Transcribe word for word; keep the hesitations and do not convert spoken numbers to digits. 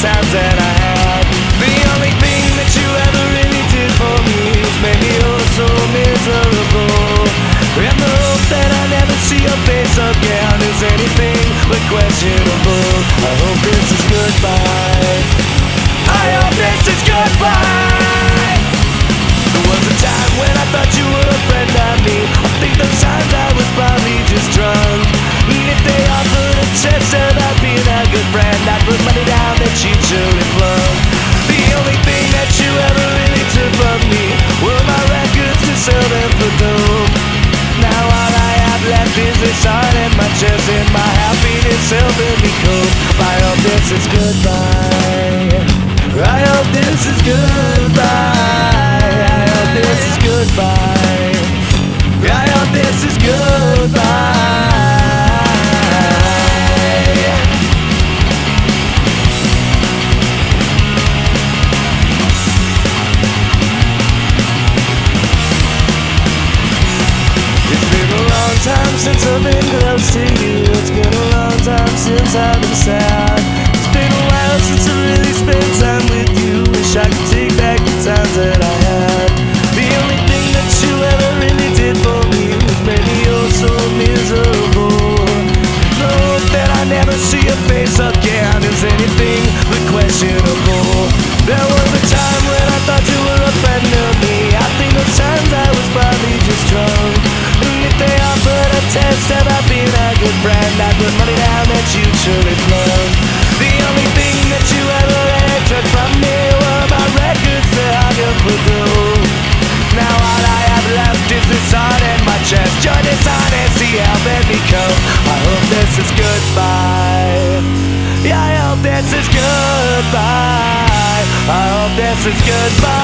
times that I had. The only thing that you ever really did for me is make me oh so miserable. And the hope that I never see your face again is anything but questionable. I hope this is goodbye. I hope this is goodbye. There was a time when I thought you were a friend of me. I think those times I was probably just drunk. And if they offered a test about being a good friend, I'd put money down that you'd surely flunk. The only thing that you ever really took from me were my records to sell them for dope. Now all I have left is this heart and my chest and my happiness helping me cope. I hope this is goodbye. I hope this is goodbye. I hope this is goodbye. I hope this is goodbye. It's been a long time since I've been close to you. It's been a long time since I've been sad. It's been a while since I really spent time with you. Wish I could take back the times that I had. The only thing that you ever really did for me was make me oh so miserable. The hope that I never see your face again is anything but questionable. There was a time when I thought you were a friend of me. I think those times I was probably just drunk. And if they offered a test about being a good friend, I'd put money down that you'd surely flunk. The only thing that you ever had took from me were my records that I could put through. Now all I have left is this heart and my chest. Join this honesty, helping me cope. I hope this is goodbye. Yeah, I hope this is goodbye. I hope this is goodbye.